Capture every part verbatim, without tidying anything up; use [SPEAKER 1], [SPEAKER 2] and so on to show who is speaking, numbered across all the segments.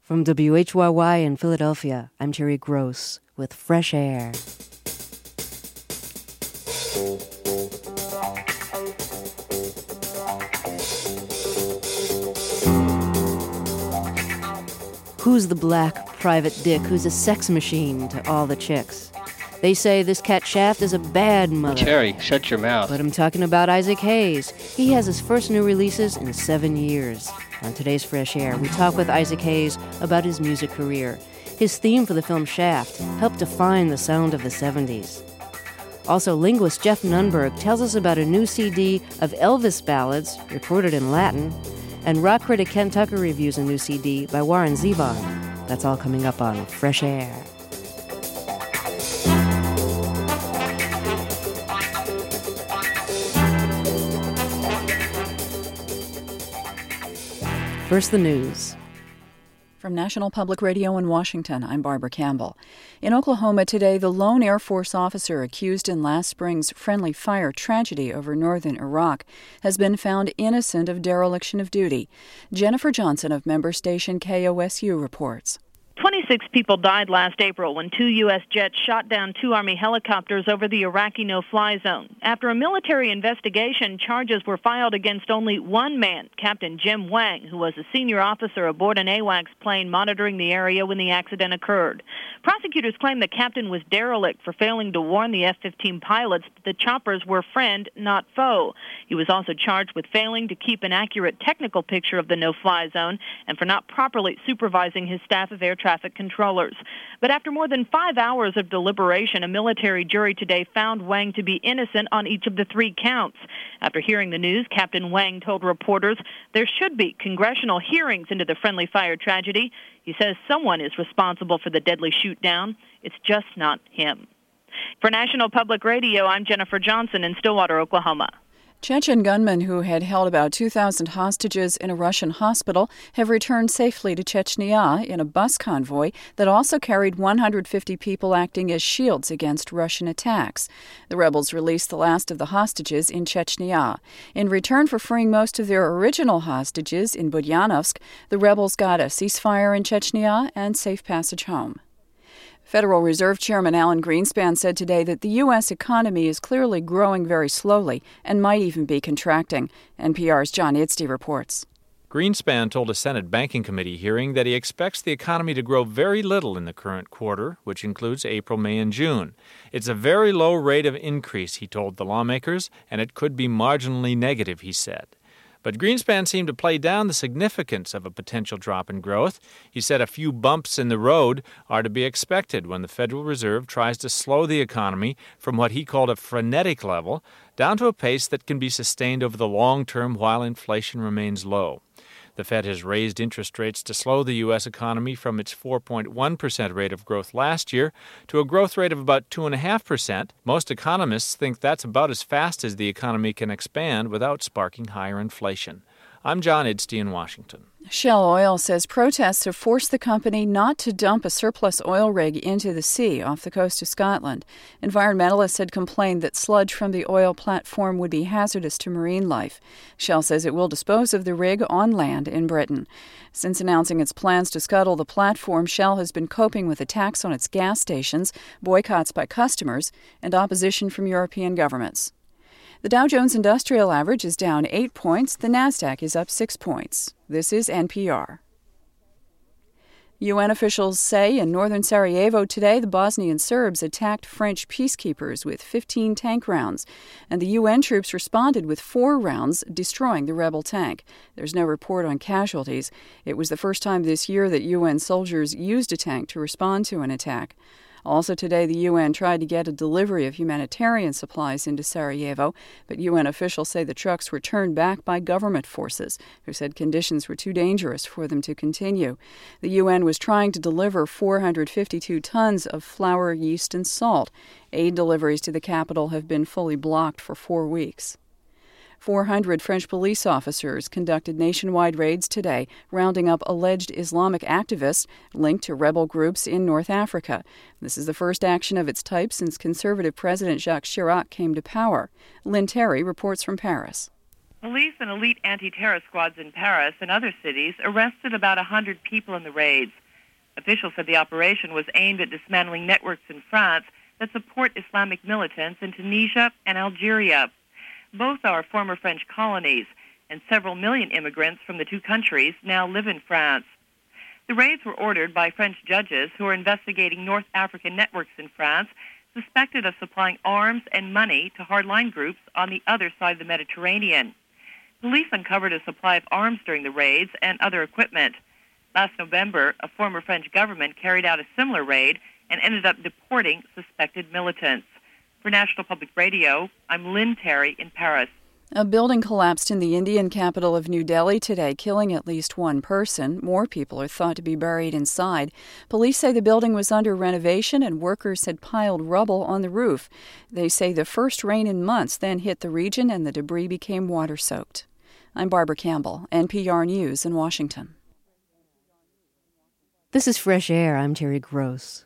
[SPEAKER 1] From W H Y Y in Philadelphia, I'm Terry Gross with Fresh Air. Who's the black private dick who's a sex machine to all the chicks? They say this cat Shaft is a bad mother.
[SPEAKER 2] Terry, shut your mouth.
[SPEAKER 1] But I'm talking about Isaac Hayes. He has his first new releases in seven years. On today's Fresh Air, we talk with Isaac Hayes about his music career. His theme for the film Shaft helped define the sound of the seventies. Also, linguist Jeff Nunberg tells us about a new C D of Elvis ballads recorded in Latin. And rock critic Ken Tucker reviews a new C D by Warren Zevon. That's all coming up on Fresh Air. First, the news.
[SPEAKER 3] From National Public Radio in Washington, I'm Barbara Campbell. In Oklahoma today, the lone Air Force officer accused in last spring's friendly fire tragedy over northern Iraq has been found innocent of dereliction of duty. Jennifer Johnson of member station K O S U reports.
[SPEAKER 4] twenty-six people died last April when two U S jets shot down two Army helicopters over the Iraqi no-fly zone. After a military investigation, charges were filed against only one man, Captain Jim Wang, who was a senior officer aboard an AWACS plane monitoring the area when the accident occurred. Prosecutors claim the captain was derelict for failing to warn the F fifteen pilots that the choppers were friend, not foe. He was also charged with failing to keep an accurate technical picture of the no-fly zone and for not properly supervising his staff of air traffic traffic controllers. But after more than five hours of deliberation, a military jury today found Wang to be innocent on each of the three counts. After hearing the news, Captain Wang told reporters there should be congressional hearings into the friendly fire tragedy. He says someone is responsible for the deadly shoot-down. It's just not him. For National Public Radio, I'm Jennifer Johnson in Stillwater, Oklahoma.
[SPEAKER 3] Chechen gunmen who had held about two thousand hostages in a Russian hospital have returned safely to Chechnya in a bus convoy that also carried one hundred fifty people acting as shields against Russian attacks. The rebels released the last of the hostages in Chechnya. In return for freeing most of their original hostages in Budyanovsk, the rebels got a ceasefire in Chechnya and safe passage home. Federal Reserve Chairman Alan Greenspan said today that the U S economy is clearly growing very slowly and might even be contracting. N P R's John Idsty reports.
[SPEAKER 5] Greenspan told a Senate Banking Committee hearing that he expects the economy to grow very little in the current quarter, which includes April, May, and June. It's a very low rate of increase, he told the lawmakers, and it could be marginally negative, he said. But Greenspan seemed to play down the significance of a potential drop in growth. He said a few bumps in the road are to be expected when the Federal Reserve tries to slow the economy from what he called a frenetic level down to a pace that can be sustained over the long term while inflation remains low. The Fed has raised interest rates to slow the U S economy from its four point one percent rate of growth last year to a growth rate of about two point five percent. Most economists think that's about as fast as the economy can expand without sparking higher inflation. I'm John Idsty in Washington.
[SPEAKER 3] Shell Oil says protests have forced the company not to dump a surplus oil rig into the sea off the coast of Scotland. Environmentalists had complained that sludge from the oil platform would be hazardous to marine life. Shell says it will dispose of the rig on land in Britain. Since announcing its plans to scuttle the platform, Shell has been coping with attacks on its gas stations, boycotts by customers, and opposition from European governments. The Dow Jones Industrial Average is down eight points. The Nasdaq is up six points. This is N P R. U N officials say in northern Sarajevo today the Bosnian Serbs attacked French peacekeepers with fifteen tank rounds, and the U N troops responded with four rounds, destroying the rebel tank. There's no report on casualties. It was the first time this year that U N soldiers used a tank to respond to an attack. Also today, the U N tried to get a delivery of humanitarian supplies into Sarajevo, but U N officials say the trucks were turned back by government forces, who said conditions were too dangerous for them to continue. The U N was trying to deliver four hundred fifty-two tons of flour, yeast, and salt. Aid deliveries to the capital have been fully blocked for four weeks. four hundred French police officers conducted nationwide raids today, rounding up alleged Islamic activists linked to rebel groups in North Africa. This is the first action of its type since conservative President Jacques Chirac came to power. Lynn Terry reports from Paris.
[SPEAKER 2] Police and elite anti-terror squads in Paris and other cities arrested about one hundred people in the raids. Officials said the operation was aimed at dismantling networks in France that support Islamic militants in Tunisia and Algeria. Both are former French colonies, and several million immigrants from the two countries now live in France. The raids were ordered by French judges who are investigating North African networks in France suspected of supplying arms and money to hardline groups on the other side of the Mediterranean. Police uncovered a supply of arms during the raids and other equipment. Last November, a former French government carried out a similar raid and ended up deporting suspected militants. For National Public Radio, I'm Lynn Terry in Paris.
[SPEAKER 3] A building collapsed in the Indian capital of New Delhi today, killing at least one person. More people are thought to be buried inside. Police say the building was under renovation and workers had piled rubble on the roof. They say the first rain in months then hit the region and the debris became water-soaked. I'm Barbara Campbell, N P R News in Washington.
[SPEAKER 1] This is Fresh Air. I'm Terry Gross.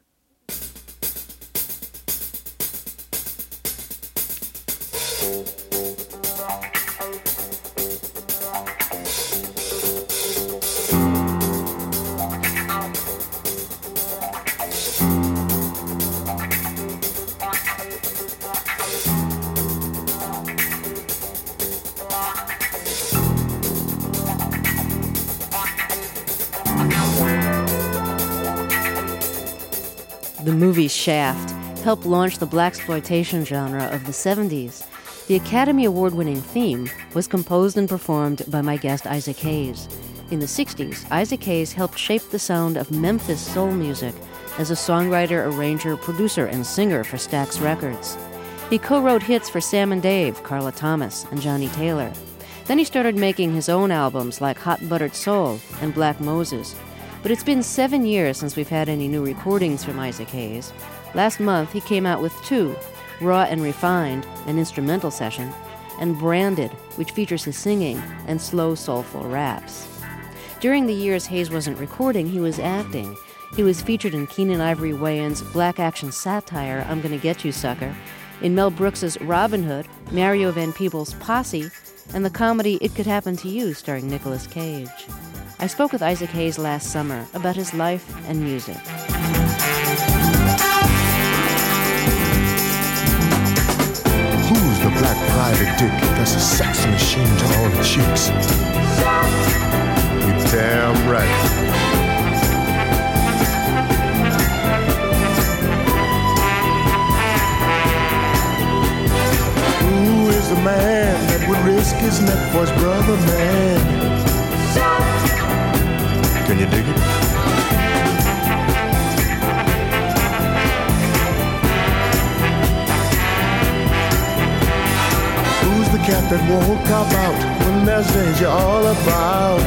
[SPEAKER 1] The movie Shaft helped launch the blaxploitation genre of the seventies. The Academy Award-winning theme was composed and performed by my guest Isaac Hayes. In the sixties, Isaac Hayes helped shape the sound of Memphis soul music as a songwriter, arranger, producer, and singer for Stax Records. He co-wrote hits for Sam and Dave, Carla Thomas, and Johnny Taylor. Then he started making his own albums like Hot Buttered Soul and Black Moses. But it's been seven years since we've had any new recordings from Isaac Hayes. Last month, he came out with two, Raw and Refined, an instrumental session, and Branded, which features his singing and slow, soulful raps. During the years Hayes wasn't recording, he was acting. He was featured in Keenen Ivory Wayans' black action satire, I'm Gonna Get You, Sucker, in Mel Brooks's Robin Hood, Mario Van Peebles' Posse, and the comedy It Could Happen to You, starring Nicolas Cage. I spoke with Isaac Hayes last summer about his life and music.
[SPEAKER 6] Who's the black private dick that's a sex machine to all the chicks? You damn right. Who is the man that would risk his neck for his brother, man? Can you dig it? Who's the cat that won't cop out when there's danger all about?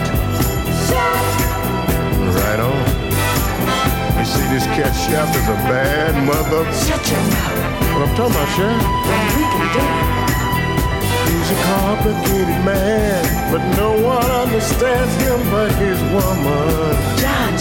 [SPEAKER 6] Right on. You see, this cat Shaft is a bad mother.
[SPEAKER 7] Shut your mouth.
[SPEAKER 6] What I'm talking about, Shaft?
[SPEAKER 7] Then we can do it.
[SPEAKER 6] He's a complicated man, but no one understands him but his woman.
[SPEAKER 7] John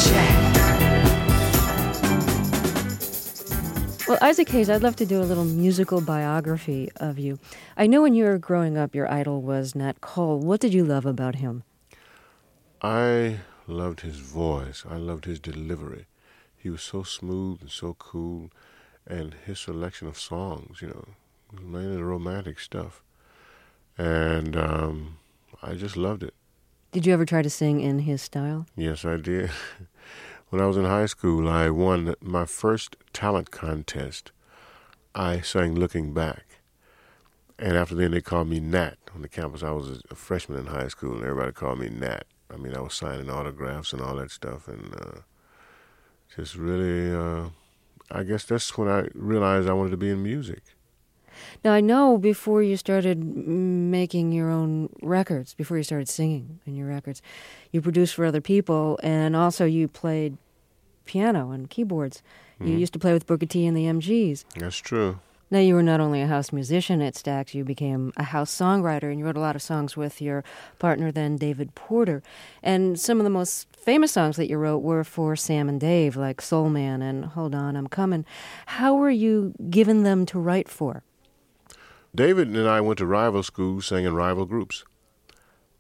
[SPEAKER 7] Shaft.
[SPEAKER 1] Well, Isaac Hayes, I'd love to do a little musical biography of you. I know when you were growing up, your idol was Nat Cole. What did you love about him?
[SPEAKER 6] I loved his voice. I loved his delivery. He was so smooth and so cool, and his selection of songs, you know, mainly the romantic stuff. And um, I just loved it.
[SPEAKER 1] Did you ever try to sing in his style?
[SPEAKER 6] Yes, I did. When I was in high school, I won my first talent contest. I sang Looking Back. And after then, they called me Nat on the campus. I was a freshman in high school, and everybody called me Nat. I mean, I was signing autographs and all that stuff, and uh, just really, uh, I guess that's when I realized I wanted to be in music.
[SPEAKER 1] Now, I know before you started making your own records, before you started singing in your records, you produced for other people, and also you played piano and keyboards. Mm-hmm. You used to play with Booker T and the M Gs.
[SPEAKER 6] That's true.
[SPEAKER 1] Now, you were not only a house musician at Stax, you became a house songwriter, and you wrote a lot of songs with your partner then, David Porter. And some of the most famous songs that you wrote were for Sam and Dave, like Soul Man and Hold On, I'm Coming. How were you given them to write for?
[SPEAKER 6] David and I went to rival schools, sang in rival groups.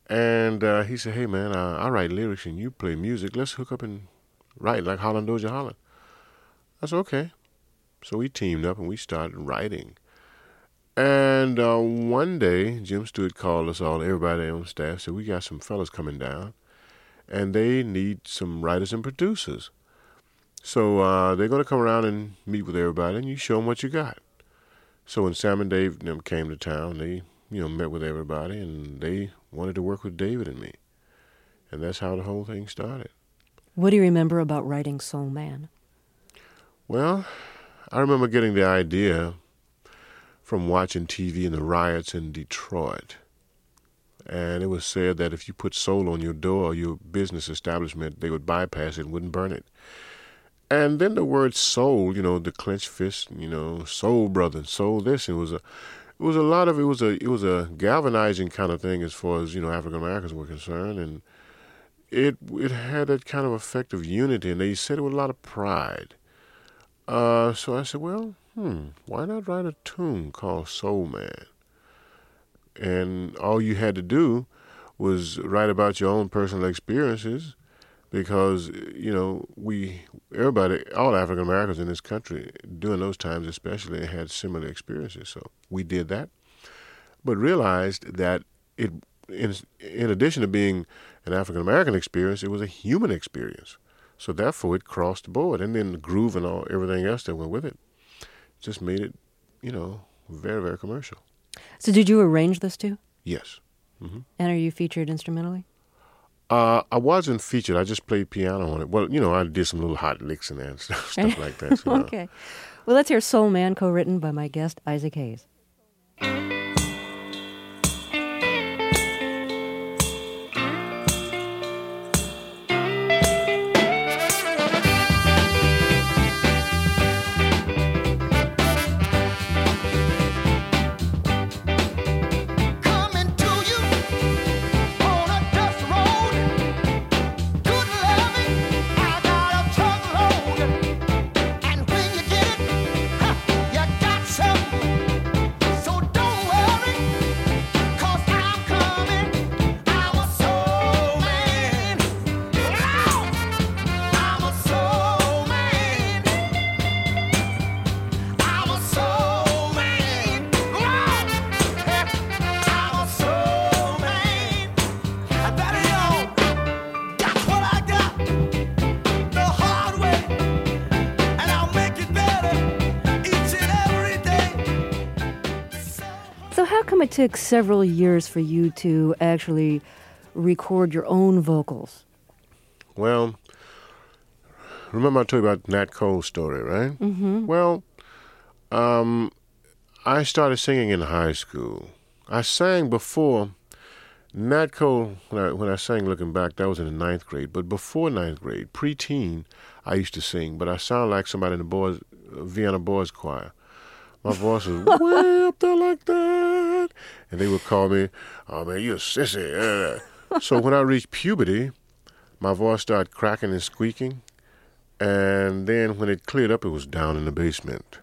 [SPEAKER 6] And uh, he said, hey, man, uh, I write lyrics and you play music. Let's hook up and write like Holland Dozier Holland. I said, okay. So we teamed up and we started writing. And uh, one day, Jim Stewart called us all, everybody on staff, said, we got some fellas coming down, and they need some writers and producers. So uh, they're going to come around and meet with everybody, and you show them what you got. So when Sam and Dave them came to town, they you know met with everybody, and they wanted to work with David and me. And that's how the whole thing started.
[SPEAKER 1] What do you remember about writing Soul Man?
[SPEAKER 6] Well, I remember getting the idea from watching T V and the riots in Detroit. And it was said that if you put soul on your door or your business establishment, they would bypass it and wouldn't burn it. And then the word soul, you know, the clenched fist, you know, soul brother, soul this. It was a, it was a lot of, it was a, it was a galvanizing kind of thing as far as, you know, African Americans were concerned. And it, it had that kind of effect of unity. And they said it with a lot of pride. Uh, so I said, well, hmm, why not write a tune called Soul Man? And all you had to do was write about your own personal experiences, because, you know, we, everybody, all African Americans in this country, during those times especially, had similar experiences. So we did that, but realized that it, in, in addition to being an African American experience, it was a human experience. So therefore, it crossed the board, and then the groove and all everything else that went with it just made it, you know, very, very commercial.
[SPEAKER 1] So did you arrange this too?
[SPEAKER 6] Yes. Mm-hmm.
[SPEAKER 1] And are you featured instrumentally?
[SPEAKER 6] Uh, I wasn't featured. I just played piano on it. Well, you know, I did some little hot licks in there and stuff, stuff like that. So,
[SPEAKER 1] okay. Well, let's hear Soul Man, co-written by my guest, Isaac Hayes. It took several years for you to actually record your own vocals.
[SPEAKER 6] Well, remember I told you about Nat Cole's story, right?
[SPEAKER 1] Mm-hmm.
[SPEAKER 6] Well, um, I started singing in high school. I sang before Nat Cole, when I, when I sang Looking Back, that was in the ninth grade. But before ninth grade, pre-teen, I used to sing. But I sounded like somebody in the boys, Vienna Boys Choir. My voice was way up there like that. And they would call me, oh, man, you're a sissy. So when I reached puberty, my voice started cracking and squeaking. And then when it cleared up, it was down in the basement.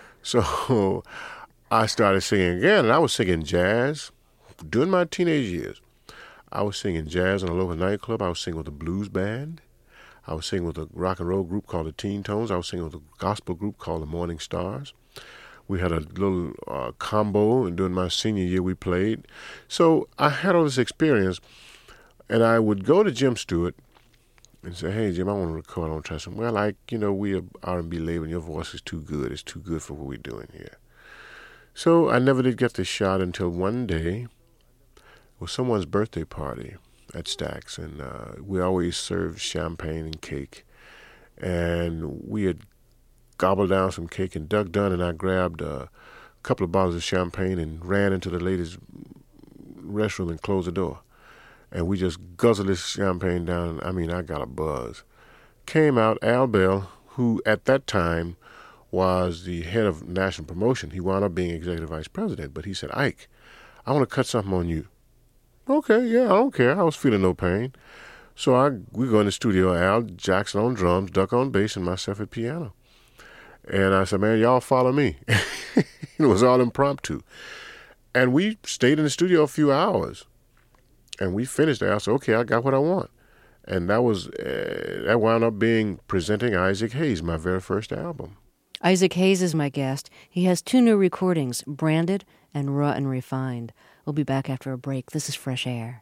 [SPEAKER 6] So I started singing again, and I was singing jazz during my teenage years. I was singing jazz in a local nightclub. I was singing with a blues band. I was singing with a rock and roll group called the Teen Tones. I was singing with a gospel group called the Morning Stars. We had a little uh, combo, and during my senior year we played. So I had all this experience, and I would go to Jim Stewart and say, hey, Jim, I want to record. I want to try something. Well, like, you know, we are R and B label, and your voice is too good. It's too good for what we're doing here. So I never did get the shot until one day it was someone's birthday party at Stax, and uh, we always served champagne and cake. And we had gobbled down some cake, and Doug Dunn and I grabbed a couple of bottles of champagne and ran into the ladies' restroom and closed the door. And we just guzzled this champagne down. I mean, I got a buzz. Came out, Al Bell, who at that time was the head of national promotion. He wound up being executive vice president, but he said, Ike, I want to cut something on you. Okay, yeah, I don't care. I was feeling no pain. So I we go in the studio, Al Jackson on drums, Duck on bass, and myself at piano. And I said, man, y'all follow me. It was all impromptu. And we stayed in the studio a few hours. And we finished there. I said, okay, I got what I want. And that was, uh, that wound up being presenting Isaac Hayes, my very first album.
[SPEAKER 1] Isaac Hayes is my guest. He has two new recordings, Branded and Raw and Refined. We'll be back after a break. This is Fresh Air.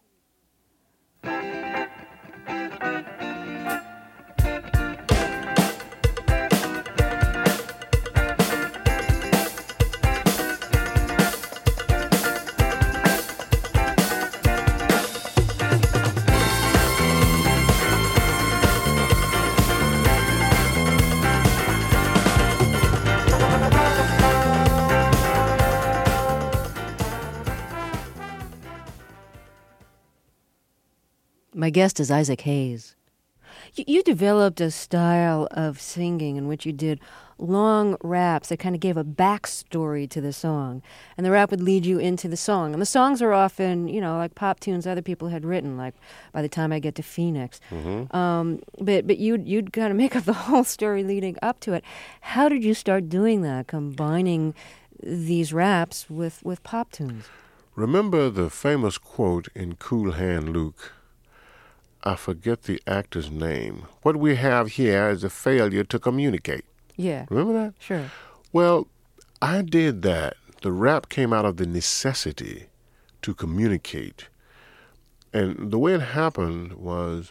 [SPEAKER 1] My guest is Isaac Hayes. You, you developed a style of singing in which you did long raps that kind of gave a backstory to the song. And the rap would lead you into the song. And the songs are often, you know, like pop tunes other people had written, like By the Time I Get to Phoenix.
[SPEAKER 6] Mm-hmm.
[SPEAKER 1] Um, but but you'd, you'd kind of make up the whole story leading up to it. How did you start doing that, combining these raps with, with pop tunes?
[SPEAKER 6] Remember the famous quote in Cool Hand Luke? I forget the actor's name. What we have here is a failure to communicate.
[SPEAKER 1] Yeah.
[SPEAKER 6] Remember that?
[SPEAKER 1] Sure.
[SPEAKER 6] Well, I did that. The rap came out of the necessity to communicate. And the way it happened was,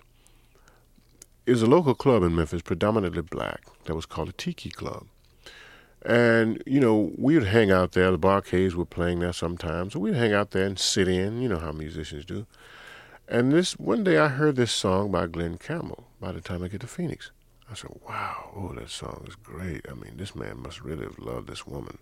[SPEAKER 6] it was a local club in Memphis, predominantly black, that was called a Tiki Club. And, you know, we would hang out there. The Bar-Kays were playing there sometimes. So we'd hang out there and sit in, you know how musicians do. And this one day I heard this song by Glenn Campbell, By the Time I Get to Phoenix. I said, wow, oh, that song is great. I mean, this man must really have loved this woman.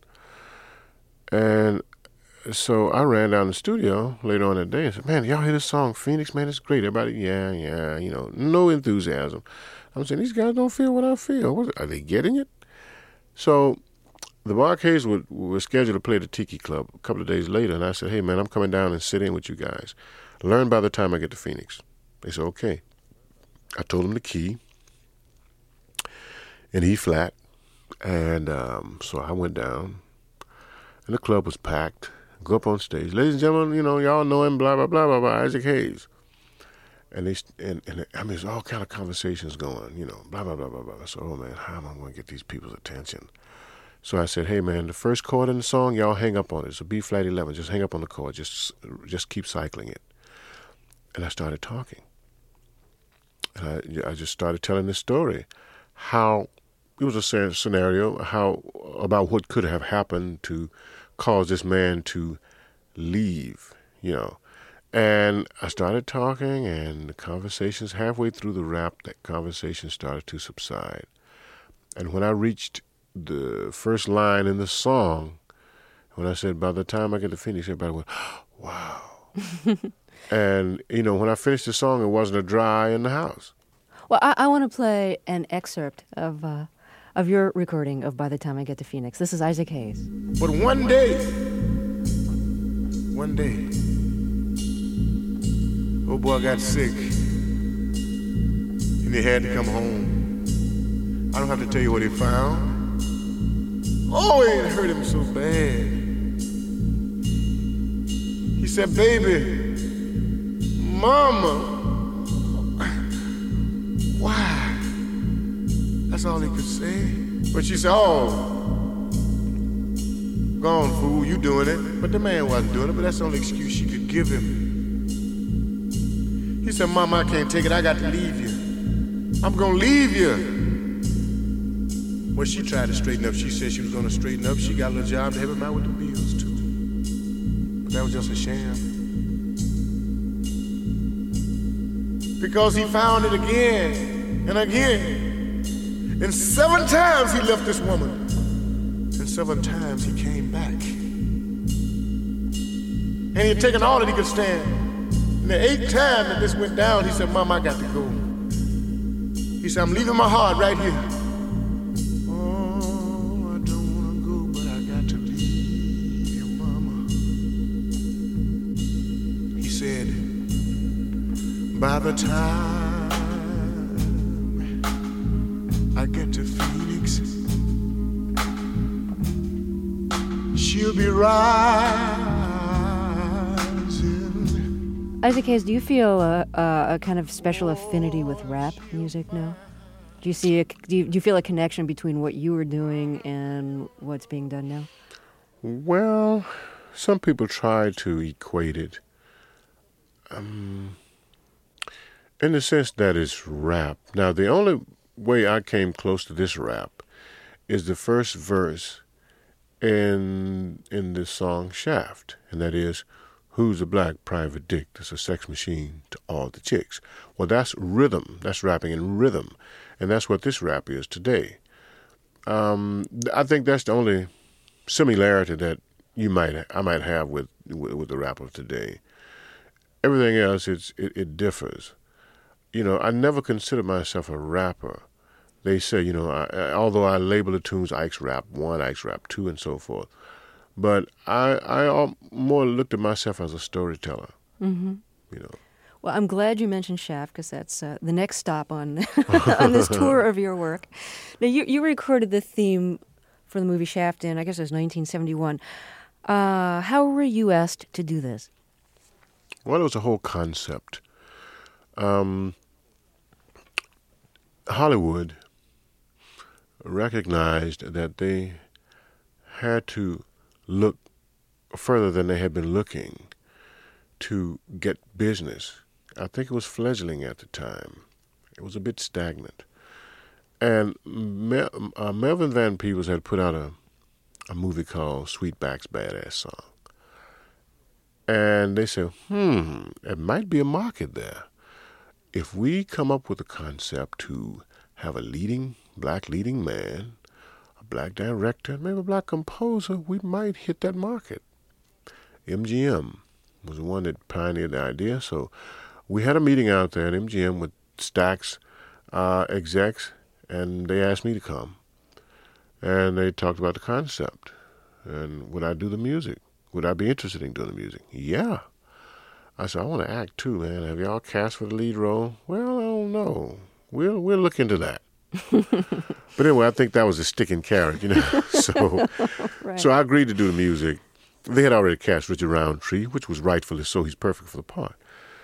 [SPEAKER 6] And so I ran down the studio later on that day and said, man, y'all hear this song, Phoenix? Man, it's great. Everybody, yeah, yeah, you know, no enthusiasm. I'm saying, these guys don't feel what I feel. What, are they getting it? So the Bar-Kays were, were scheduled to play at the Tiki Club a couple of days later, and I said, hey, man, I'm coming down and sit in with you guys. Learn By the Time I Get to Phoenix. They said, okay. I told them the key, in E flat, and um, so I went down, and the club was packed. Go up on stage. Ladies and gentlemen, you know, y'all know him, blah, blah, blah, blah, blah, Isaac Hayes. And they, and, and I mean, there's all kind of conversations going, you know, blah, blah, blah, blah, blah. I said, oh, man, how am I going to get these people's attention? So I said, hey, man, the first chord in the song, y'all hang up on it. It's a B flat eleven. Just hang up on the chord. Just, just keep cycling it. And I started talking. And I, I just started telling this story, how it was a scenario how about what could have happened to cause this man to leave, you know. And I started talking, and the conversations, halfway through the rap, that conversation started to subside. And when I reached the first line in the song, when I said, by the time I get to Phoenix, everybody went, wow. And, you know, when I finished the song, it wasn't a dry in the house.
[SPEAKER 1] Well, I, I want to play an excerpt of uh, of your recording of By the Time I Get to Phoenix. This is Isaac Hayes.
[SPEAKER 6] But one day, one day, old boy got sick, and he had to come home. I don't have to tell you what he found. Oh, it hurt him so bad. He said, baby, Mama, why? That's all he could say. But she said, oh, gone, fool, you doing it. But the man wasn't doing it, but that's the only excuse she could give him. He said, Mama, I can't take it. I got to leave you. I'm going to leave you. Well, she tried to straighten up. She said she was going to straighten up. She got a little job to help him out with the bills, too. But that was just a sham. Because he found it again and again. And seven times he left this woman. And seven times he came back. And he had taken all that he could stand. And the eighth time that this went down, he said, Mom, I got to go. He said, I'm leaving my heart right here. Oh, I don't want to go, but I got to leave you, Mama. He said, by the time I get to Phoenix, she'll be rising
[SPEAKER 1] Isaac Hayes, do you feel a, a, a kind of special affinity with rap music now? Do you see a, do you, do you feel a connection between what you were doing and what's being done now?
[SPEAKER 6] Well, some people try to equate it. Um, in the sense that it's rap. Now, the only way I came close to this rap is the first verse in in the song Shaft, and that is, "Who's a black private dick that's a sex machine to all the chicks?" Well, that's rhythm. That's rapping in rhythm, and that's what this rap is today. Um, I think that's the only similarity that you might I might have with with, with the rap of today. Everything else, it's it, it differs. You know, I never considered myself a rapper. They say, you know, I, I, although I label the tunes Ike's Rap One, Ike's Rap Two, and so forth, but I I more looked at myself as a storyteller.
[SPEAKER 1] Mm-hmm.
[SPEAKER 6] You know.
[SPEAKER 1] Well, I'm glad you mentioned Shaft because that's uh, the next stop on on this tour of your work. Now, you you recorded the theme for the movie Shaft in, I guess it was nineteen seventy-one. Uh, how were you asked to do this?
[SPEAKER 6] Well, it was a whole concept. Um, Hollywood recognized that they had to look further than they had been looking to get business. I think it was fledgling at the time. It was a bit stagnant. And Mel, uh, Melvin Van Peebles had put out a, a movie called Sweetback's Badass Song. And they said, hmm, it might be a market there. If we come up with a concept to have a leading, black leading man, a black director, maybe a black composer, we might hit that market. M G M was the one that pioneered the idea. So we had a meeting out there at M G M with Stax uh, execs, and they asked me to come. And they talked about the concept. And would I do the music? Would I be interested in doing the music? Yeah. I said, I want to act too, man. Have y'all cast for the lead role? Well, I don't know. We'll we'll look into that. But anyway, I think that was a sticking carrot, you know. so
[SPEAKER 1] Right.
[SPEAKER 6] so I agreed to do the music. They had already cast Richard Roundtree, which was rightfully so. He's perfect for the part.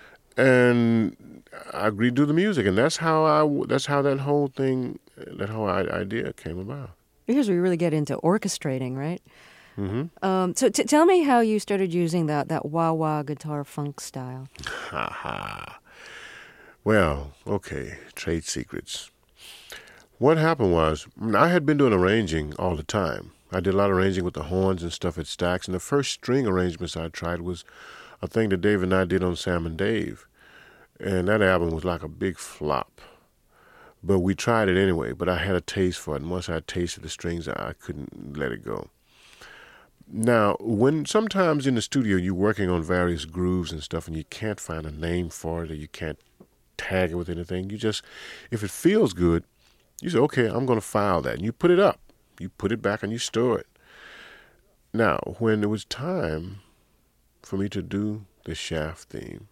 [SPEAKER 6] And I agreed to do the music, and that's how I that's how that whole thing, that whole idea came about.
[SPEAKER 1] Here's where we really get into orchestrating, right?
[SPEAKER 6] Mm-hmm.
[SPEAKER 1] Um, so t- tell me how you started using that, that wah-wah guitar funk style.
[SPEAKER 6] Ha ha. Well, okay, trade secrets. What happened was, I had been doing arranging all the time. I did a lot of arranging with the horns and stuff at Stax, and the first string arrangements I tried was a thing that Dave and I did on Sam and Dave. And that album was like a big flop. But we tried it anyway, but I had a taste for it, and once I tasted the strings, I couldn't let it go. Now, when sometimes in the studio you're working on various grooves and stuff and you can't find a name for it or you can't tag it with anything, you just, if it feels good, you say, okay, I'm going to file that. And you put it up. You put it back and you store it. Now, when it was time for me to do the Shaft theme,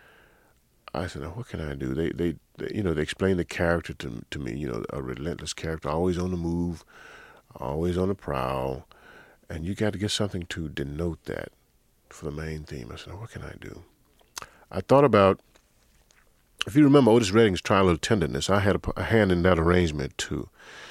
[SPEAKER 6] I said, now, what can I do? They, they, they you know, they explained the character to, to me, you know, a relentless character, always on the move, always on the prowl. And you got to get something to denote that for the main theme. I said, what can I do? I thought about, if you remember Otis Redding's Try a Little Tenderness, I had a, a hand in that arrangement too.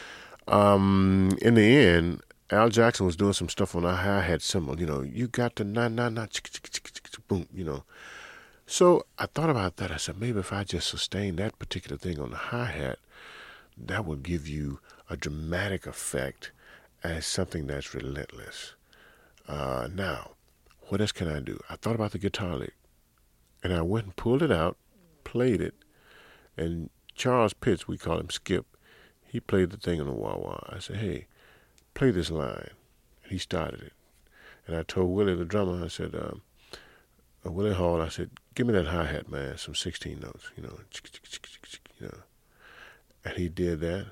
[SPEAKER 6] Um, in the end, Al Jackson was doing some stuff on a hi-hat cymbal. You know, you got the na-na-na, boom, you know. So I thought about that. I said, maybe if I just sustain that particular thing on the hi-hat, that will give you a dramatic effect as something that's relentless. Uh, now, what else can I do? I thought about the guitar lick, and I went and pulled it out, played it, and Charles Pitts, we call him Skip, he played the thing on the wah-wah. I said, hey, play this line. And he started it. And I told Willie, the drummer, I said, um, uh, Willie Hall, I said, give me that hi-hat, man, some sixteen notes, you know, you know. And he did that,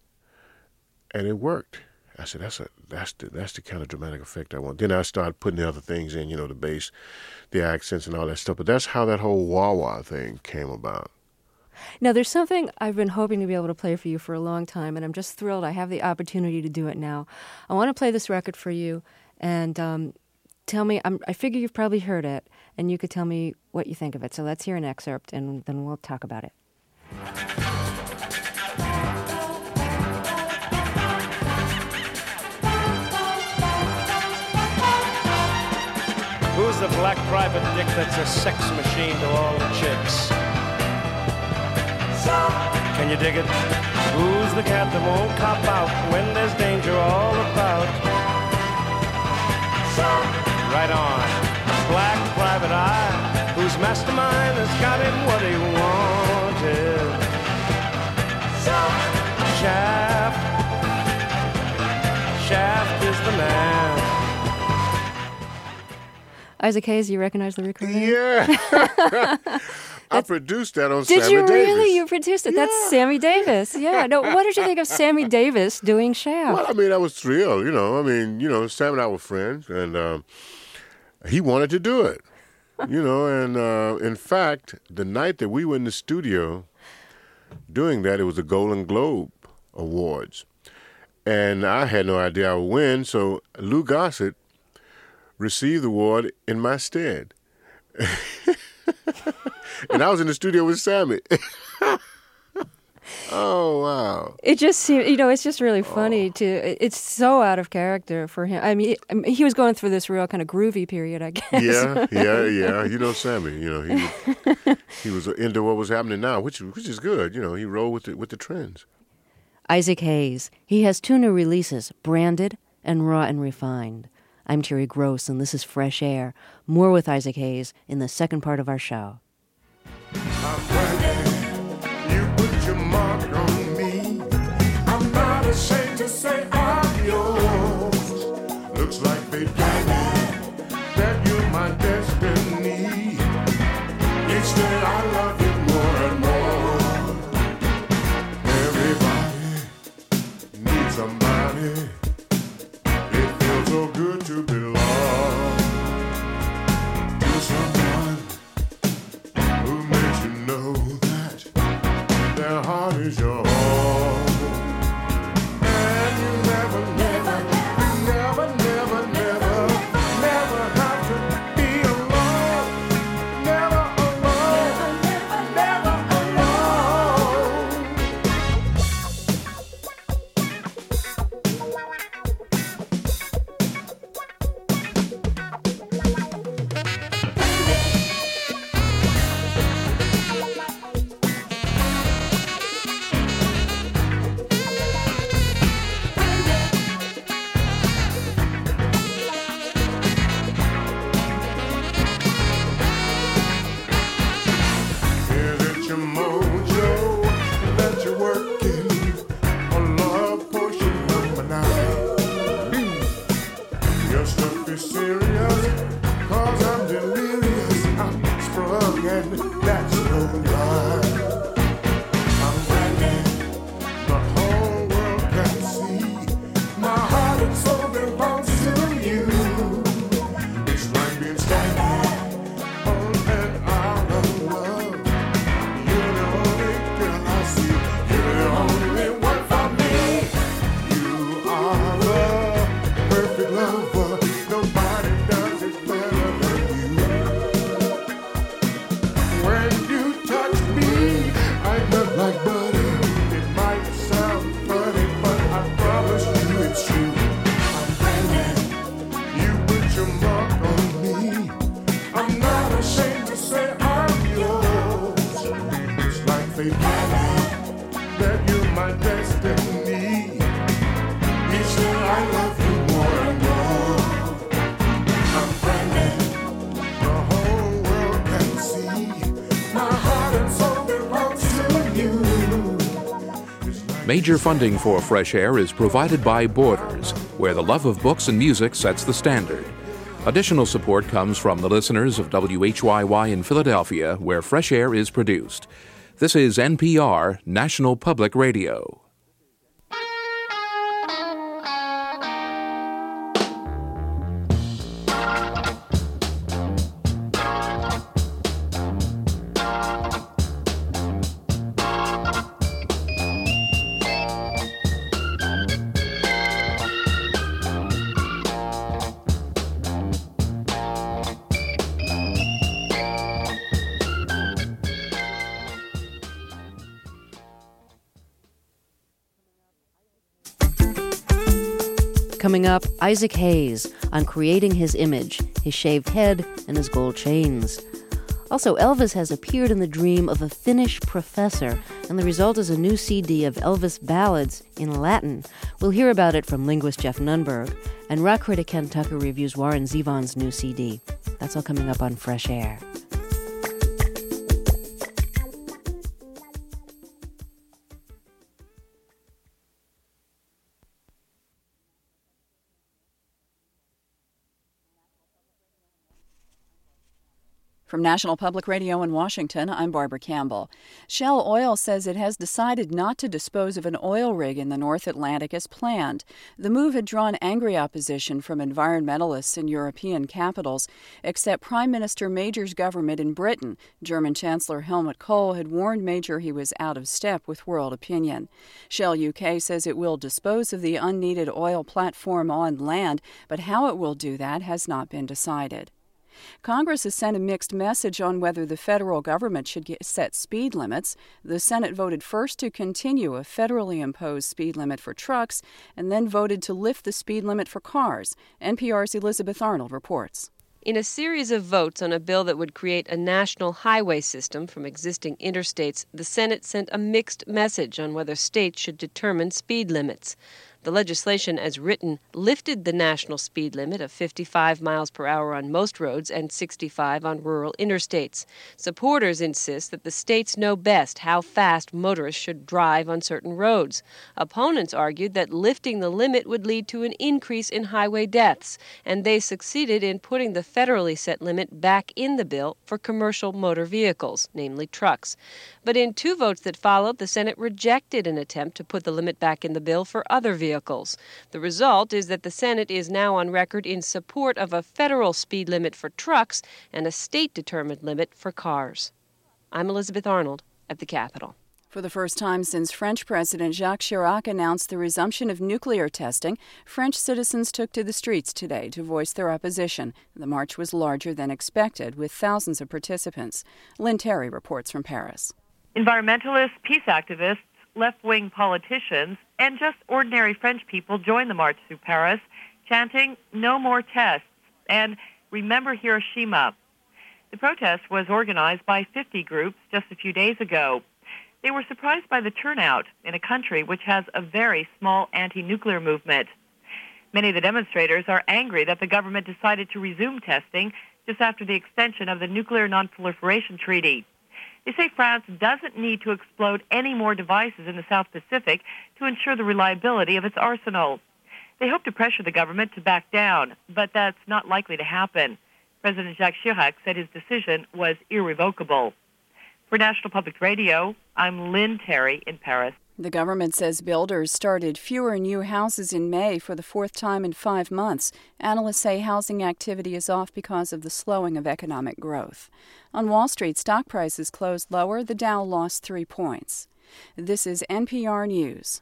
[SPEAKER 6] and it worked. I said, that's a that's the that's the kind of dramatic effect I want. Then I started putting the other things in, you know, the bass, the accents, and all that stuff. But that's how that whole wah-wah thing came about.
[SPEAKER 1] Now, there's something I've been hoping to be able to play for you for a long time, and I'm just thrilled I have the opportunity to do it now. I want to play this record for you, and um, tell me, I'm, I figure you've probably heard it, and you could tell me what you think of it. So let's hear an excerpt, and then we'll talk about it.
[SPEAKER 8] Who's the black private dick that's a sex machine to all the chicks? Can you dig it? Who's the cat that won't cop out when there's danger all about? Right on. Black private eye, whose mastermind has got him what he wanted. Shaft. Shaft is the man.
[SPEAKER 1] Isaac Hayes, you recognize the recording?
[SPEAKER 6] Yeah. I produced that on
[SPEAKER 1] did
[SPEAKER 6] Sammy
[SPEAKER 1] you
[SPEAKER 6] Davis.
[SPEAKER 1] really? You produced it?
[SPEAKER 6] Yeah.
[SPEAKER 1] That's Sammy Davis. Yeah. No. What did you think of Sammy Davis doing Shaft?
[SPEAKER 6] Well, I mean, I was thrilled. You know, I mean, you know, Sam and I were friends, and um, he wanted to do it. You know, and uh, in fact, the night that we were in the studio doing that, it was the Golden Globe Awards, and I had no idea I would win. So Lou Gossett received the award in my stead. And I was in the studio with Sammy. Oh, wow.
[SPEAKER 1] It just seemed, you know, it's just really funny oh. to, it's so out of character for him. I mean, I mean, he was going through this real kind of groovy period, I guess.
[SPEAKER 6] Yeah, yeah, yeah. You know, Sammy, you know, he was, he was into what was happening now, which which is good. You know, he rolled with the, with the trends.
[SPEAKER 1] Isaac Hayes. He has two new releases, Branded and Raw and Refined. I'm Terry Gross, and this is Fresh Air. More with Isaac Hayes in the second part of our show.
[SPEAKER 9] I'm branded. You put your mark on me. I'm not ashamed to say I'm yours. Looks like fate guided that you're my destiny. Each day I love you more and more. Everybody needs somebody. It feels so good to belong to someone who makes you know that their heart is your home. And you never, never, never, never, never, never have to be alone. Never alone. Never Is it your mojo that you're working? A love potion number nine. Your stuff is serious, cause I'm delirious. I'm sprung and that's no lie. I'm branded, the whole world can see. My heart and soul belongs to you. It's like being standing on an island of love. You're the only girl I see. You're the only one for me. You are the perfect lover. Nobody does it better than you. When you touch me, I melt like butter. It might sound funny, but I promise you it's true. I'm branded. You put your mark on me. I'm not ashamed to say I'm yours. It's like fate guided that you're my destiny. Each day I love you more and more. I'm branded. The whole world can see. My heart and soul belongs to you. It's like
[SPEAKER 10] Major funding for Fresh Air is provided by Borders, where the love of books and music sets the standard. Additional support comes from the listeners of W H Y Y in Philadelphia, where Fresh Air is produced. This is N P R, National Public Radio.
[SPEAKER 1] Coming up, Isaac Hayes on creating his image, his shaved head, and his gold chains. Also, Elvis has appeared in the dream of a Finnish professor, and the result is a new C D of Elvis ballads in Latin. We'll hear about it from linguist Jeff Nunberg, and rock critic Ken Tucker reviews Warren Zevon's new C D. That's all coming up on Fresh Air.
[SPEAKER 3] From National Public Radio in Washington, I'm Barbara Campbell. Shell Oil says it has decided not to dispose of an oil rig in the North Atlantic as planned. The move had drawn angry opposition from environmentalists in European capitals, except Prime Minister Major's government in Britain. German Chancellor Helmut Kohl had warned Major he was out of step with world opinion. Shell U K says it will dispose of the unneeded oil platform on land, but how it will do that has not been decided. Congress has sent a mixed message on whether the federal government should get, set speed limits. The Senate voted first to continue a federally imposed speed limit for trucks and then voted to lift the speed limit for cars. N P R's Elizabeth Arnold reports.
[SPEAKER 11] In a series of votes on a bill that would create a national highway system from existing interstates, the Senate sent a mixed message on whether states should determine speed limits. The legislation as written lifted the national speed limit of fifty-five miles per hour on most roads and sixty-five on rural interstates. Supporters insist that the states know best how fast motorists should drive on certain roads. Opponents argued that lifting the limit would lead to an increase in highway deaths, and they succeeded in putting the federally set limit back in the bill for commercial motor vehicles, namely trucks. But in two votes that followed, the Senate rejected an attempt to put the limit back in the bill for other vehicles. Vehicles. The result is that the Senate is now on record in support of a federal speed limit for trucks and a state-determined limit for cars. I'm Elizabeth Arnold at the Capitol.
[SPEAKER 3] For the first time since French President Jacques Chirac announced the resumption of nuclear testing, French citizens took to the streets today to voice their opposition. The march was larger than expected, with thousands of participants. Lynn Terry reports from Paris.
[SPEAKER 2] Environmentalists, peace activists, left-wing politicians, and just ordinary French people joined the march through Paris, chanting, "No more tests," and "Remember Hiroshima." The protest was organized by fifty groups just a few days ago. They were surprised by the turnout in a country which has a very small anti-nuclear movement. Many of the demonstrators are angry that the government decided to resume testing just after the extension of the Nuclear Non-Proliferation Treaty. They say France doesn't need to explode any more devices in the South Pacific to ensure the reliability of its arsenal. They hope to pressure the government to back down, but that's not likely to happen. President Jacques Chirac said his decision was irrevocable. For National Public Radio, I'm Lynn Terry in Paris.
[SPEAKER 3] The government says builders started fewer new houses in May for the fourth time in five months. Analysts say housing activity is off because of the slowing of economic growth. On Wall Street, stock prices closed lower. The Dow lost three points. This is N P R News.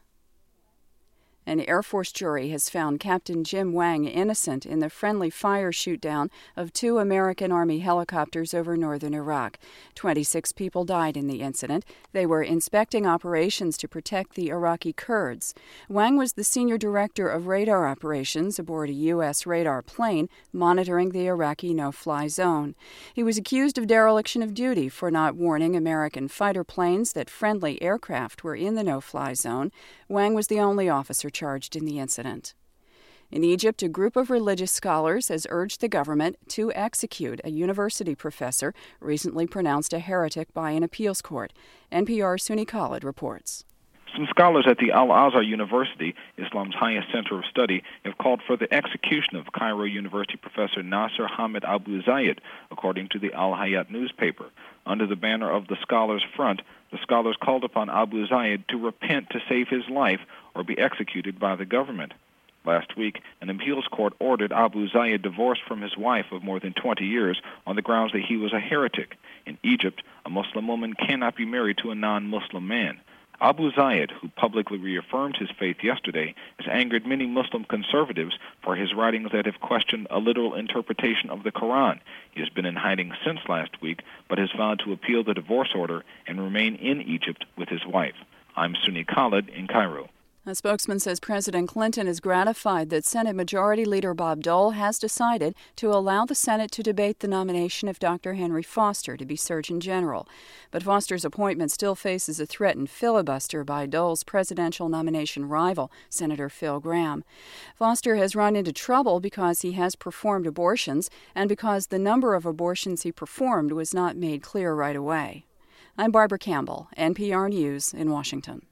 [SPEAKER 3] An Air Force jury has found Captain Jim Wang innocent in the friendly fire shoot-down of two American Army helicopters over northern Iraq. twenty-six people died in the incident. They were inspecting operations to protect the Iraqi Kurds. Wang was the senior director of radar operations aboard a U S radar plane monitoring the Iraqi no-fly zone. He was accused of dereliction of duty for not warning American fighter planes that friendly aircraft were in the no-fly zone. Wang was the only officer charged in the incident. In Egypt, a group of religious scholars has urged the government to execute a university professor recently pronounced a heretic by an appeals court. N P R's Suni Khalid reports.
[SPEAKER 12] Some scholars at the Al-Azhar University, Islam's highest center of study, have called for the execution of Cairo University professor Nasser Hamid Abu Zayed, according to the Al-Hayat newspaper. Under the banner of the Scholars Front, the scholars called upon Abu Zayed to repent to save his life or be executed by the government. Last week, an appeals court ordered Abu Zayed divorced from his wife of more than twenty years on the grounds that he was a heretic. In Egypt, a Muslim woman cannot be married to a non-Muslim man. Abu Zayed, who publicly reaffirmed his faith yesterday, has angered many Muslim conservatives for his writings that have questioned a literal interpretation of the Quran. He has been in hiding since last week, but has vowed to appeal the divorce order and remain in Egypt with his wife. I'm Suni Khalid in Cairo.
[SPEAKER 3] A spokesman says President Clinton is gratified that Senate Majority Leader Bob Dole has decided to allow the Senate to debate the nomination of Doctor Henry Foster to be Surgeon General. But Foster's appointment still faces a threatened filibuster by Dole's presidential nomination rival, Senator Phil Gramm. Foster has run into trouble because he has performed abortions and because the number of abortions he performed was not made clear right away. I'm Barbara Campbell, N P R News in Washington.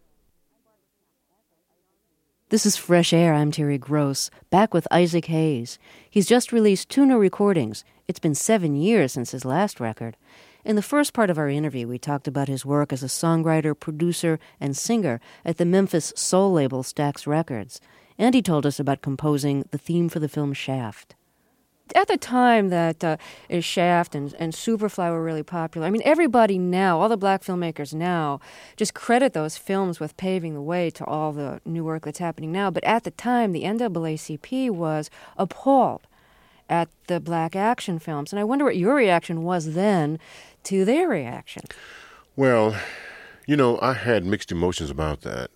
[SPEAKER 1] This is Fresh Air. I'm Terry Gross, back with Isaac Hayes. He's just released two new recordings. It's been seven years since his last record. In the first part of our interview, we talked about his work as a songwriter, producer, and singer at the Memphis soul label Stax Records. And he told us about composing the theme for the film Shaft. At the time that uh, Shaft and, and Superfly were really popular, I mean, everybody now, all the black filmmakers now, just credit those films with paving the way to all the new work that's happening now. But at the time, the N double A C P was appalled at the black action films. And I wonder what your reaction was then to their reaction.
[SPEAKER 6] Well, you know, I had mixed emotions about that.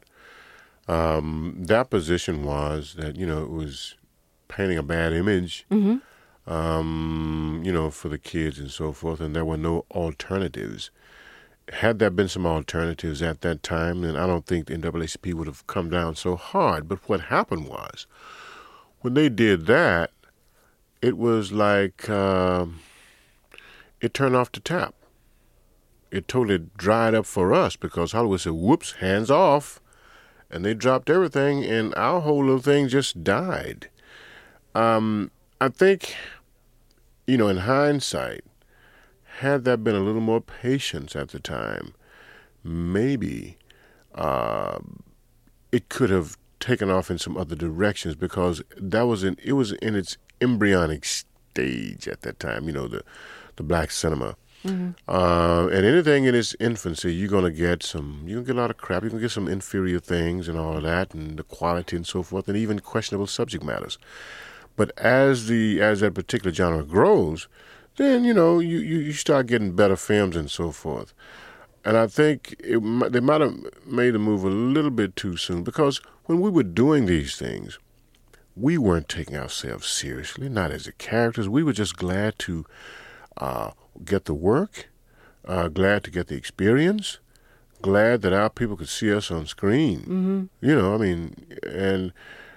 [SPEAKER 6] Um, that position was that, you know, it was painting a bad image.
[SPEAKER 1] Mm-hmm.
[SPEAKER 6] Um, you know, for the kids and so forth, and there were no alternatives. Had there been some alternatives at that time, then I don't think the N double A C P would have come down so hard. But what happened was, when they did that, it was like uh, it turned off the tap. It totally dried up for us because Hollywood said, whoops, hands off. And they dropped everything, and our whole little thing just died. Um... I think, you know, in hindsight, had there been a little more patience at the time, maybe uh, it could have taken off in some other directions because that was in it was in its embryonic stage at that time. You know, the the black cinema,
[SPEAKER 1] mm-hmm.
[SPEAKER 6] uh, and anything in its infancy, you're gonna get some. You're gonna get a lot of crap. You're gonna get some inferior things and all of that, and the quality and so forth, and even questionable subject matters. But as the as that particular genre grows, then, you know, you, you, you start getting better films and so forth. And I think it, they might have made the move a little bit too soon because when we were doing these things, we weren't taking ourselves seriously, not as the characters. We were just glad to uh, get the work, uh, glad to get the experience, glad that our people could see us on screen.
[SPEAKER 1] Mm-hmm.
[SPEAKER 6] You know, I mean, and...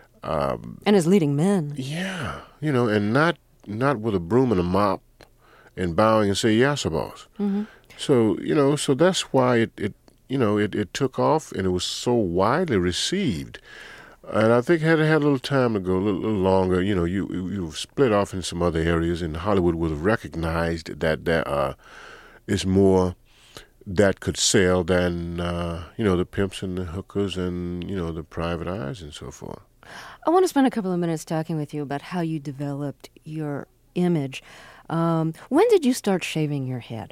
[SPEAKER 6] Um,
[SPEAKER 1] and as leading men.
[SPEAKER 6] Yeah, you know, and not not with a broom and a mop and bowing and say, yes, boss.
[SPEAKER 1] Mm-hmm.
[SPEAKER 6] So, you know, so that's why it, it you know, it, it took off and it was so widely received. And I think had it had a little time to go, a little, little longer, you know, you you split off in some other areas, and Hollywood would have recognized that there uh, is more that could sell than, uh, you know, the pimps and the hookers and, you know, the private eyes and so forth.
[SPEAKER 1] I want to spend a couple of minutes talking with you about how you developed your image. Um, when did you start shaving your head?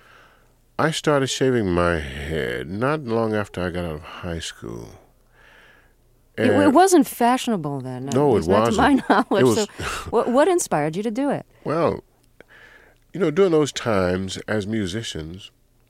[SPEAKER 6] I started shaving my head not long after I got out of high school.
[SPEAKER 1] It, it wasn't fashionable then.
[SPEAKER 6] No, it wasn't.
[SPEAKER 1] To my knowledge.
[SPEAKER 6] It was,
[SPEAKER 1] so what, what inspired you to do it?
[SPEAKER 6] Well, you know, during those times as musicians,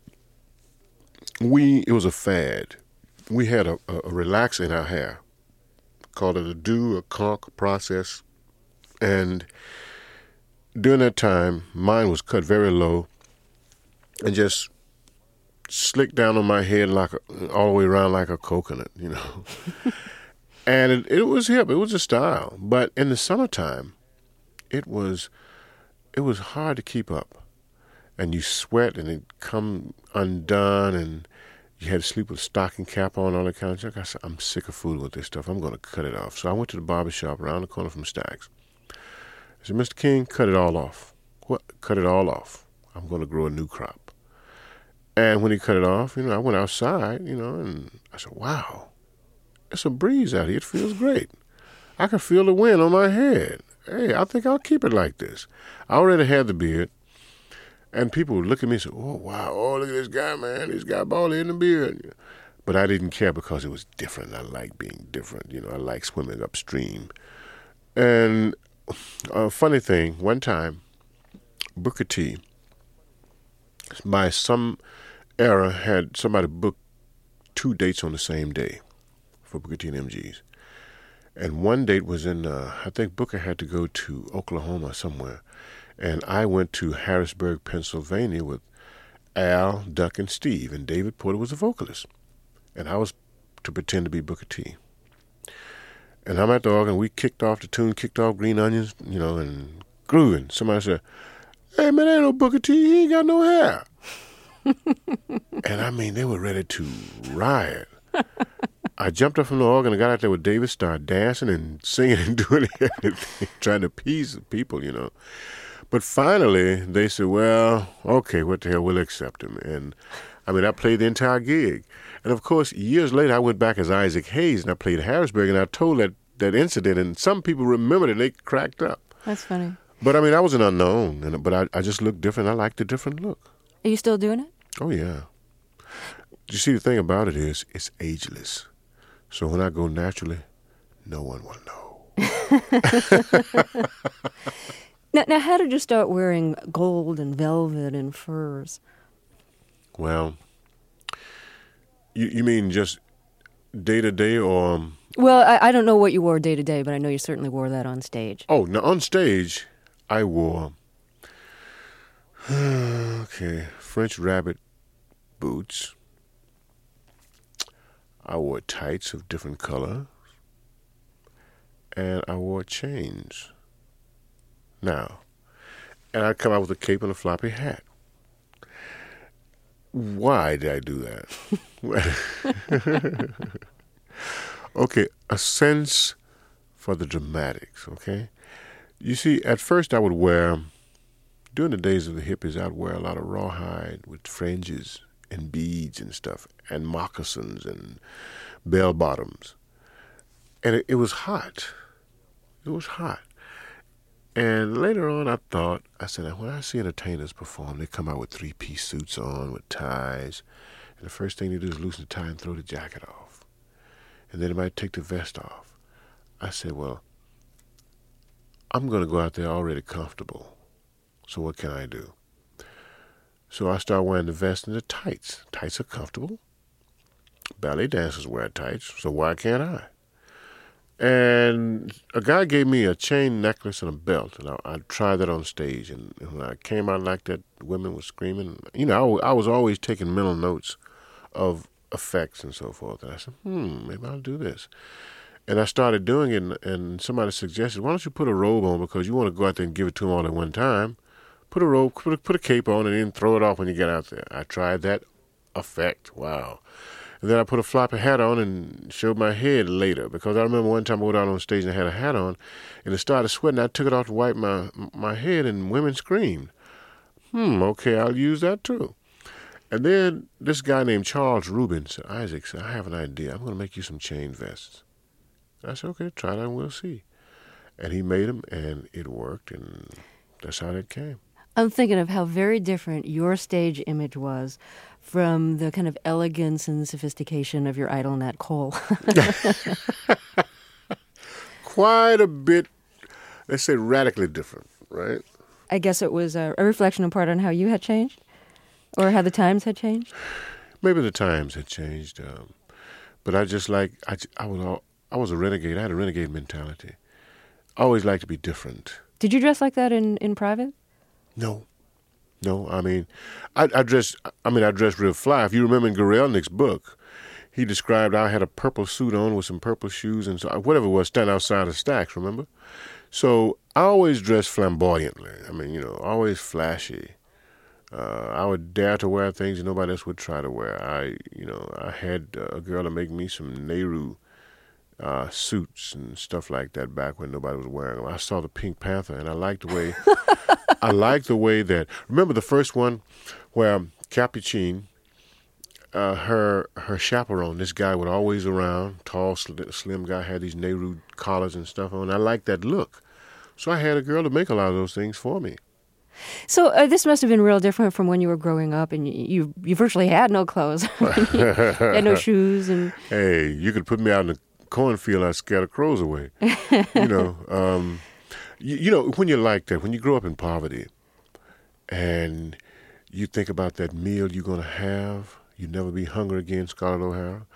[SPEAKER 6] we it was a fad. We had a, a, a relax in our hair. Called it a do, a conk process. And during that time, mine was cut very low and just slicked down on my head like a, all the way around like a coconut, you know. And it, it was hip. It was a style. But in the summertime, it was it was hard to keep up. And you sweat and it come undone and you had to sleep with a stocking cap on, all that kind of stuff. I said, I'm sick of fooling with this stuff. I'm going to cut it off. So I went to the barber shop around the corner from Stax. I said, Mister King, cut it all off. What? Cut it all off. I'm going to grow a new crop. And when he cut it off, you know, I went outside, you know, and I said, wow, it's a breeze out here. It feels great. I can feel the wind on my head. Hey, I think I'll keep it like this. I already had the beard. And people would look at me and say, oh, wow, oh, look at this guy, man. This guy bald head and a beard. But I didn't care because it was different. I like being different. You know, I like swimming upstream. And a funny thing, one time, Booker T, by some error, had somebody book two dates on the same day for Booker T and M Gs. And one date was in, uh, I think Booker had to go to Oklahoma somewhere. And I went to Harrisburg, Pennsylvania with Al, Duck, and Steve. And David Porter was a vocalist. And I was to pretend to be Booker T. And I'm at the organ. We kicked off the tune, kicked off Green Onions, you know, and grooving. Somebody said, "Hey, man, ain't no Booker T. He ain't got no hair." And I mean, they were ready to riot. I jumped up from the organ and got out there with David, started dancing and singing and doing everything, trying to appease the people, you know. But finally, they said, well, okay, what the hell, we'll accept him. And, I mean, I played the entire gig. And, of course, years later, I went back as Isaac Hayes, and I played Harrisburg, and I told that, that incident, and some people remembered it, and they cracked up.
[SPEAKER 1] That's funny.
[SPEAKER 6] But, I mean, I was an unknown, and but I, I just looked different. I liked the different look.
[SPEAKER 1] Are you still doing it?
[SPEAKER 6] Oh, yeah. You see, the thing about it is, it's ageless. So when I go naturally, no one will know.
[SPEAKER 1] now, now, how did you start wearing gold and velvet and furs?
[SPEAKER 6] Well, you you mean just day to day or?
[SPEAKER 1] Well, I, I don't know what you wore day to day, but I know you certainly wore that on stage.
[SPEAKER 6] Oh, now on stage, I wore okay French rabbit boots. I wore tights of different colors, and I wore chains. Now, and I'd come out with a cape and a floppy hat. Why did I do that? Okay, a sense for the dramatics, okay? You see, at first I would wear, during the days of the hippies, I'd wear a lot of rawhide with fringes and beads and stuff, and moccasins and bell bottoms. And it, it was hot. It was hot. And later on I thought, I said, when I see entertainers perform, they come out with three-piece suits on with ties, and the first thing they do is loosen the tie and throw the jacket off. And then they might take the vest off. I said, well, I'm going to go out there already comfortable, so what can I do? So I started wearing the vest and the tights. Tights are comfortable. Ballet dancers wear tights, so why can't I? And a guy gave me a chain necklace and a belt, and I, I tried that on stage. And when I came out like that, women were screaming. You know, I, I was always taking mental notes of effects and so forth. And I said, hmm, maybe I'll do this. And I started doing it, and, and somebody suggested, why don't you put a robe on, because you want to go out there and give it to them all at one time. Put a robe, put a, put a cape on, and then throw it off when you get out there. I tried that effect. Wow. And then I put a floppy hat on and showed my head later, because I remember one time I went out on stage and I had a hat on, and it started sweating. I took it off to wipe my my head, and women screamed. Hmm, okay, I'll use that too. And then this guy named Charles Rubin said, Isaac, said, I have an idea. I'm going to make you some chain vests. I said, okay, try it and we'll see. And he made them, and it worked, and that's how that came.
[SPEAKER 1] I'm thinking of how very different your stage image was from the kind of elegance and sophistication of your idol, Nat Cole.
[SPEAKER 6] Quite a bit, let's say, radically different, right?
[SPEAKER 1] I guess it was a, a reflection in part on how you had changed, or how the times had changed?
[SPEAKER 6] Maybe the times had changed, um, but I just like, I, I, was all, I was a renegade. I had a renegade mentality. I always liked to be different.
[SPEAKER 1] Did you dress like that in, in private?
[SPEAKER 6] No, no. I mean, I, I dressed. I mean, I dressed real fly. If you remember in Gorelnik's book, he described I had a purple suit on with some purple shoes and so whatever it was, standing outside the stacks. Remember? So I always dressed flamboyantly. I mean, you know, always flashy. Uh, I would dare to wear things that nobody else would try to wear. I, you know, I had a girl to make me some Nehru uh, suits and stuff like that back when nobody was wearing them. I saw the Pink Panther, and I liked the way. I liked the way that. Remember the first one, where Capuchin, uh, her her chaperone, this guy was always around, tall, sl- slim guy, had these Nehru collars and stuff on. I liked that look, so I had a girl to make a lot of those things for me.
[SPEAKER 1] So uh, this must have been real different from when you were growing up, and you you, you virtually had no clothes, you had no shoes, and
[SPEAKER 6] hey, you could put me out in the cornfield, I'd scare the crows away. you know, um, you, you know when you're like that, when you grow up in poverty, and you think about that meal you're gonna have, you never be hungry again, Scarlett O'Hara.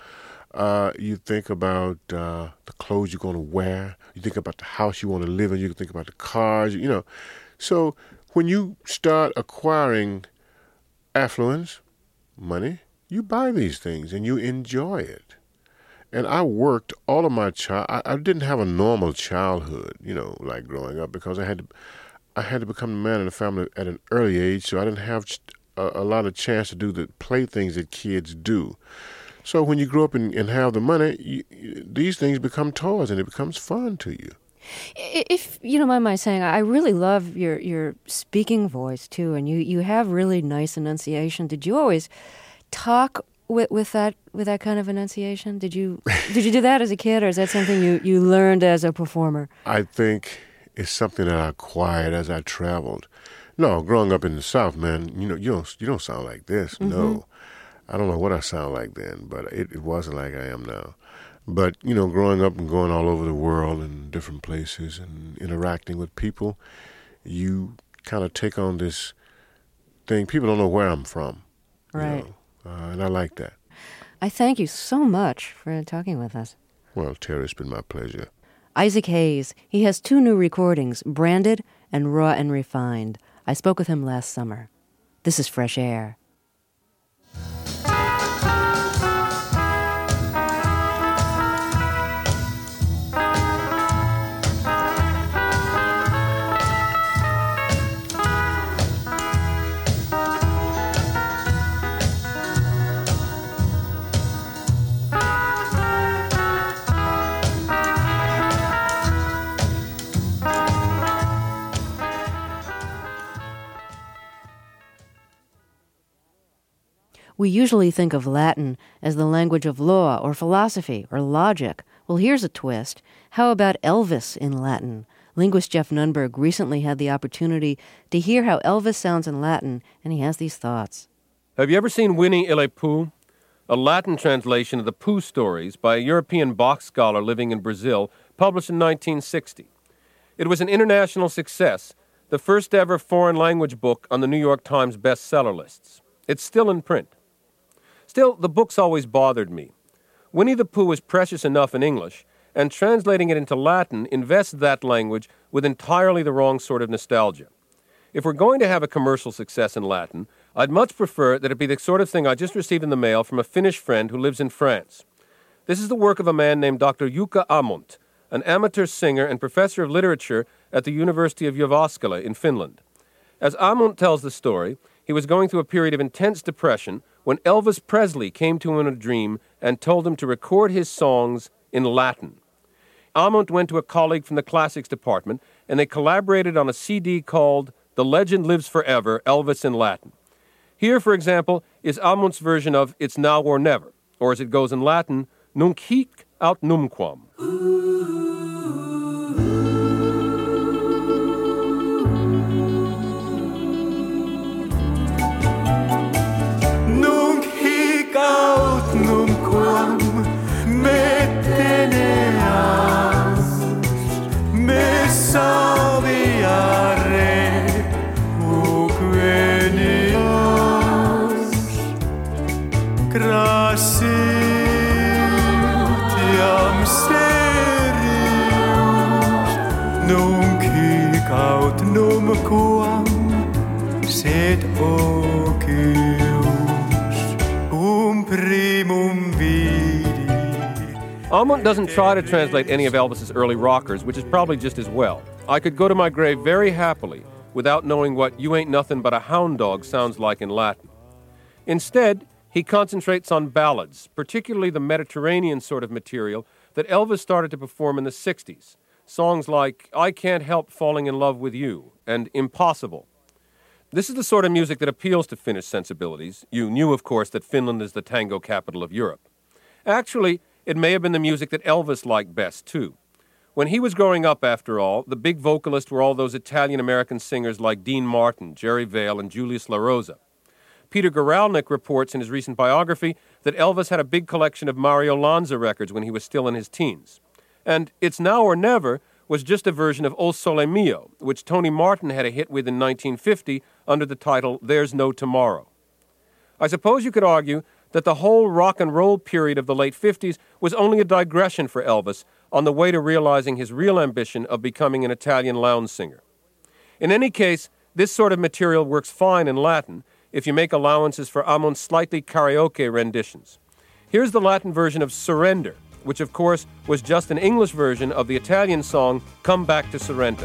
[SPEAKER 6] Uh, you think about uh, the clothes you're going to wear. You think about the house you want to live in. You can think about the cars, you know. So when you start acquiring affluence, money, you buy these things and you enjoy it. And I worked all of my child. I, I didn't have a normal childhood, you know, like growing up, because I had to, I had to become the man in the family at an early age. So I didn't have a, a lot of chance to do the play things that kids do. So when you grow up and, and have the money, you, you, these things become toys and it becomes fun to you.
[SPEAKER 1] If you don't mind my saying, I really love your, your speaking voice too, and you, you have really nice enunciation. Did you always talk with with that with that kind of enunciation? Did you did you do that as a kid, or is that something you, you learned as a performer?
[SPEAKER 6] I think it's something that I acquired as I traveled. No, growing up in the South, man, you know, you don't you don't sound like this. Mm-hmm. No, I don't know what I sound like then, but it, it wasn't like I am now. But, you know, growing up and going all over the world and different places and interacting with people, you kind of take on this thing. People don't know where I'm from.
[SPEAKER 1] Right.
[SPEAKER 6] You know? uh, and I like that.
[SPEAKER 1] I thank you so much for talking with us.
[SPEAKER 6] Well, Terry, it's been my pleasure.
[SPEAKER 1] Isaac Hayes. He has two new recordings, Branded and Raw and Refined. I spoke with him last summer. This is Fresh Air. We usually think of Latin as the language of law or philosophy or logic. Well, here's a twist. How about Elvis in Latin? Linguist Jeff Nunberg recently had the opportunity to hear how Elvis sounds in Latin, and he has these thoughts.
[SPEAKER 13] Have you ever seen Winnie et les Pooh? A Latin translation of the Pooh stories by a European Bach scholar living in Brazil, published in nineteen sixty. It was an international success, the first ever foreign language book on the New York Times bestseller lists. It's still in print. Still, the book's always bothered me. Winnie the Pooh is precious enough in English, and translating it into Latin invests that language with entirely the wrong sort of nostalgia. If we're going to have a commercial success in Latin, I'd much prefer that it be the sort of thing I just received in the mail from a Finnish friend who lives in France. This is the work of a man named Doctor Jukka Amont, an amateur singer and professor of literature at the University of Jyväskylä in Finland. As Amont tells the story, he was going through a period of intense depression when Elvis Presley came to him in a dream and told him to record his songs in Latin. Amont went to a colleague from the classics department, and they collaborated on a C D called The Legend Lives Forever, Elvis in Latin. Here, for example, is Amont's version of It's Now or Never, or as it goes in Latin, Nunc hic aut numquam.
[SPEAKER 8] Aut numquam me teneas, me salviare huc venias, gratiam serius, nunc hic aut numquam sed ocium.
[SPEAKER 13] Amont doesn't try to translate any of Elvis's early rockers, which is probably just as well. I could go to my grave very happily without knowing what You Ain't Nothing But a Hound Dog sounds like in Latin. Instead, he concentrates on ballads, particularly the Mediterranean sort of material that Elvis started to perform in the sixties. Songs like I Can't Help Falling in Love with You and Impossible. This is the sort of music that appeals to Finnish sensibilities. You knew, of course, that Finland is the tango capital of Europe. Actually, it may have been the music that Elvis liked best, too. When he was growing up, after all, the big vocalists were all those Italian-American singers like Dean Martin, Jerry Vale, and Julius LaRosa. Peter Guralnick reports in his recent biography that Elvis had a big collection of Mario Lanza records when he was still in his teens. And It's Now or Never was just a version of O Sole Mio, which Tony Martin had a hit with in nineteen fifty under the title There's No Tomorrow. I suppose you could argue that the whole rock and roll period of the late fifties was only a digression for Elvis on the way to realizing his real ambition of becoming an Italian lounge singer. In any case, this sort of material works fine in Latin if you make allowances for Amon's slightly karaoke renditions. Here's the Latin version of Surrender, which of course was just an English version of the Italian song Come Back to Sorrento.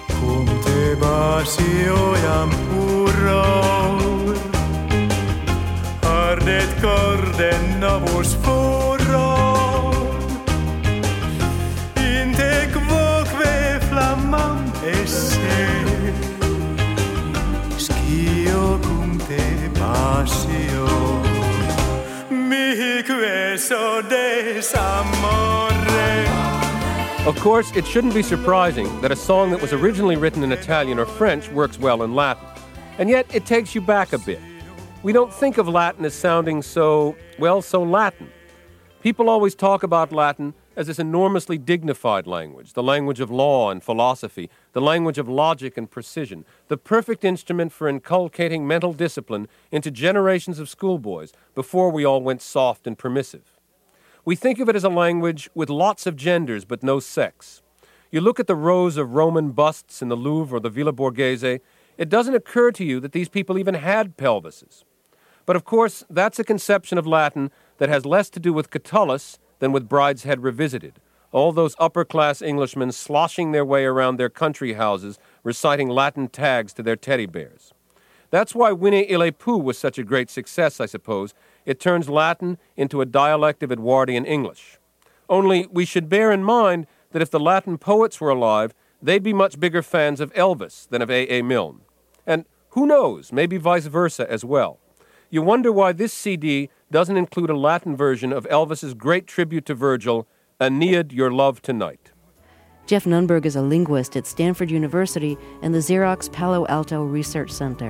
[SPEAKER 13] Of course, it shouldn't be surprising that a song that was originally written in Italian or French works well in Latin. And yet, it takes you back a bit. We don't think of Latin as sounding so, well, so Latin. People always talk about Latin as this enormously dignified language, the language of law and philosophy, the language of logic and precision, the perfect instrument for inculcating mental discipline into generations of schoolboys before we all went soft and permissive. We think of it as a language with lots of genders but no sex. You look at the rows of Roman busts in the Louvre or the Villa Borghese, it doesn't occur to you that these people even had pelvises. But of course, that's a conception of Latin that has less to do with Catullus than with Brideshead Revisited, all those upper-class Englishmen sloshing their way around their country houses reciting Latin tags to their teddy bears. That's why Winnie il Epoux was such a great success, I suppose. It turns Latin into a dialect of Edwardian English. Only we should bear in mind that if the Latin poets were alive, they'd be much bigger fans of Elvis than of A A. Milne. And who knows, maybe vice versa as well. You wonder why this C D doesn't include a Latin version of Elvis's great tribute to Virgil, Aeneid, Your Love Tonight.
[SPEAKER 1] Jeff Nunberg is a linguist at Stanford University and the Xerox Palo Alto Research Center.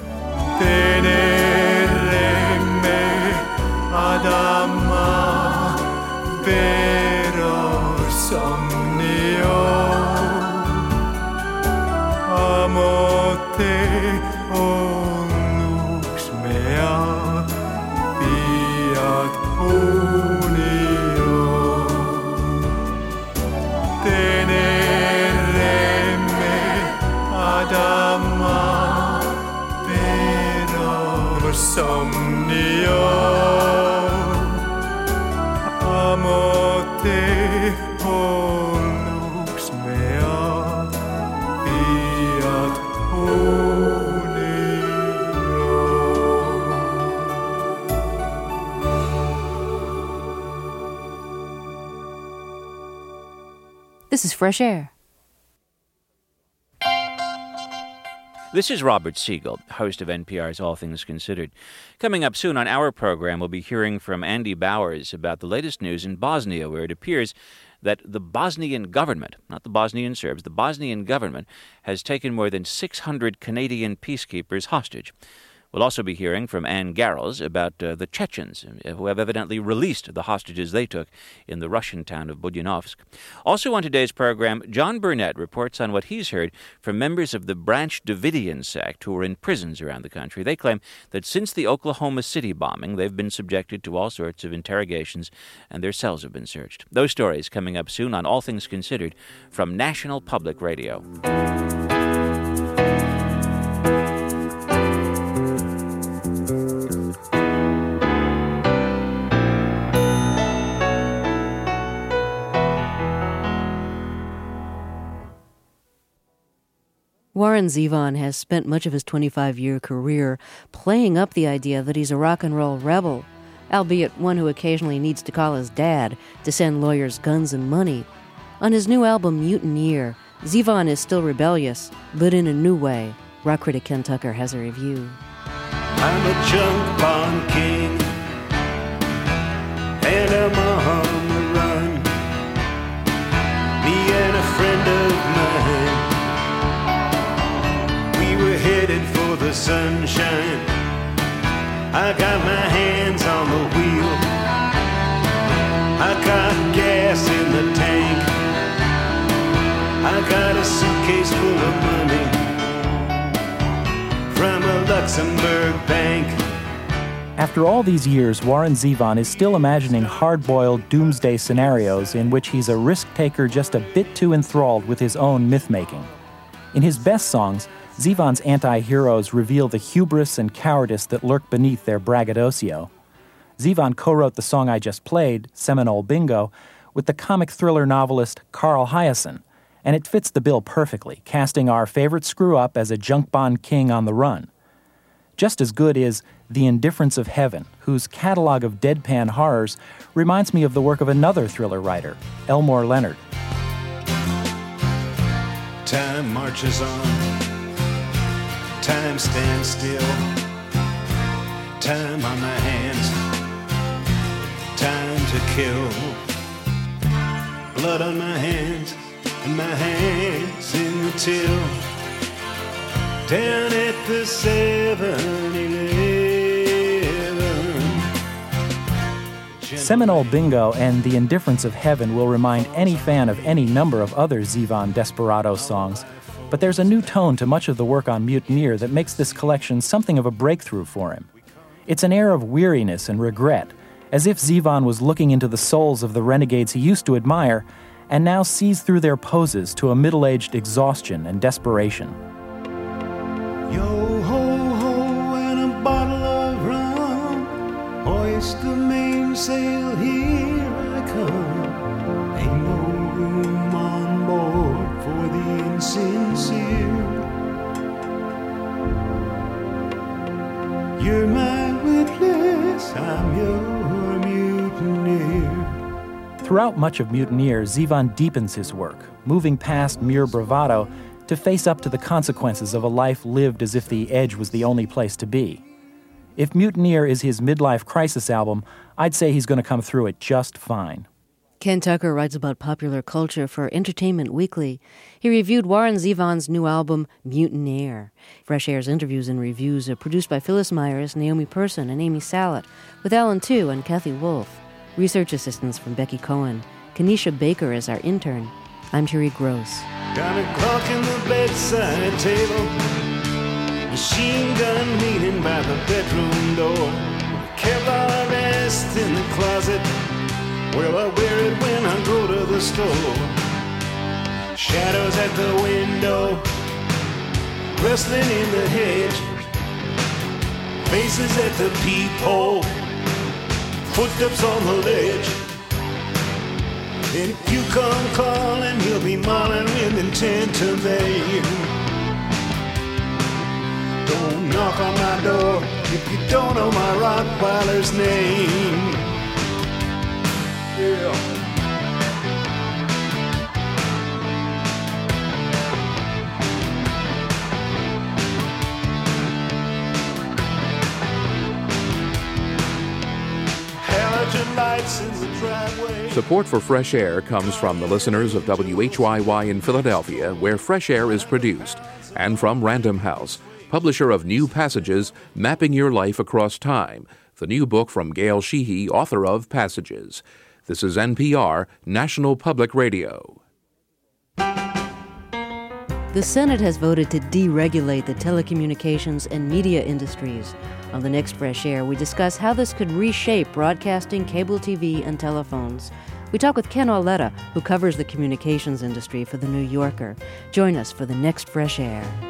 [SPEAKER 1] This is Fresh Air.
[SPEAKER 14] This is Robert Siegel, host of N P R's All Things Considered. Coming up soon on our program, we'll be hearing from Andy Bowers about the latest news in Bosnia, where it appears that the Bosnian government, not the Bosnian Serbs, the Bosnian government has taken more than six hundred Canadian peacekeepers hostage. We'll also be hearing from Ann Garrels about uh, the Chechens, who have evidently released the hostages they took in the Russian town of Budyunovsk. Also on today's program, John Burnett reports on what he's heard from members of the Branch Davidian sect who are in prisons around the country. They claim that since the Oklahoma City bombing, they've been subjected to all sorts of interrogations and their cells have been searched. Those stories coming up soon on All Things Considered from National Public Radio.
[SPEAKER 1] Warren Zevon has spent much of his twenty-five-year career playing up the idea that he's a rock and roll rebel, albeit one who occasionally needs to call his dad to send lawyers guns and money. On his new album, Mutineer, Zevon is still rebellious, but in a new way. Rock critic Ken Tucker has a review.
[SPEAKER 8] I'm a junk bond king, and I'm on the run. Me and a friend of mine, we were headed for the sunshine. I got my hands on the wheel, I got gas in the tank, I got a suitcase full of money from a Luxembourg bank.
[SPEAKER 15] After all these years, Warren Zevon is still imagining hard-boiled doomsday scenarios in which he's a risk-taker just a bit too enthralled with his own myth-making. In his best songs, Zevon's anti-heroes reveal the hubris and cowardice that lurk beneath their braggadocio. Zevon co-wrote the song I just played, Seminole Bingo, with the comic thriller novelist Carl Hiaasen, and it fits the bill perfectly, casting our favorite screw-up as a junk bond king on the run. Just as good is The Indifference of Heaven, whose catalog of deadpan horrors reminds me of the work of another thriller writer, Elmore Leonard.
[SPEAKER 8] Time marches on, time stands still, time on my hands, time to kill, blood on my hands, and my hands in the till, down at the seven eleven.
[SPEAKER 15] Seminole Bingo and The Indifference of Heaven will remind any fan of any number of other Zevon Desperado songs, but there's a new tone to much of the work on Mutineer that makes this collection something of a breakthrough for him. It's an air of weariness and regret, as if Zevon was looking into the souls of the renegades he used to admire and now sees through their poses to a middle-aged exhaustion and desperation.
[SPEAKER 8] Yo-ho-ho and a bottle of rum, hoist the mainsail, here I come. Ain't no room on board for the insincere. You're my witness, I'm your mutineer.
[SPEAKER 15] Throughout much of Mutineer, Zevon deepens his work, moving past mere bravado to face up to the consequences of a life lived as if the edge was the only place to be. If Mutineer is his midlife crisis album, I'd say he's going to come through it just fine.
[SPEAKER 1] Ken Tucker writes about popular culture for Entertainment Weekly. He reviewed Warren Zevon's new album, Mutineer. Fresh Air's interviews and reviews are produced by Phyllis Myers, Naomi Person, and Amy Sallet, with Alan Tu and Kathy Wolf. Research assistance from Becky Cohen. Kenesha Baker is our intern. I'm Terry Gross.
[SPEAKER 8] Got a clock in the bedside table, machine gun leaning by the bedroom door, Kevlar vest in the closet, well I wear it when I go to the store. Shadows at the window, rustling in the hedge, faces at the peephole, footsteps on the ledge. And if you come calling, he'll be mauling with intent to maim. Don't knock on my door if you don't know my Rottweiler's name. Yeah. Lights in the driveway.
[SPEAKER 10] Support for Fresh Air comes from the listeners of W H Y Y in Philadelphia, where Fresh Air is produced, and from Random House, publisher of New Passages, Mapping Your Life Across Time, the new book from Gail Sheehy, author of Passages. This is N P R, National Public Radio.
[SPEAKER 1] The Senate has voted to deregulate the telecommunications and media industries. On the next Fresh Air, we discuss how this could reshape broadcasting, cable T V, and telephones. We talk with Ken Auletta, who covers the communications industry for The New Yorker. Join us for the next Fresh Air.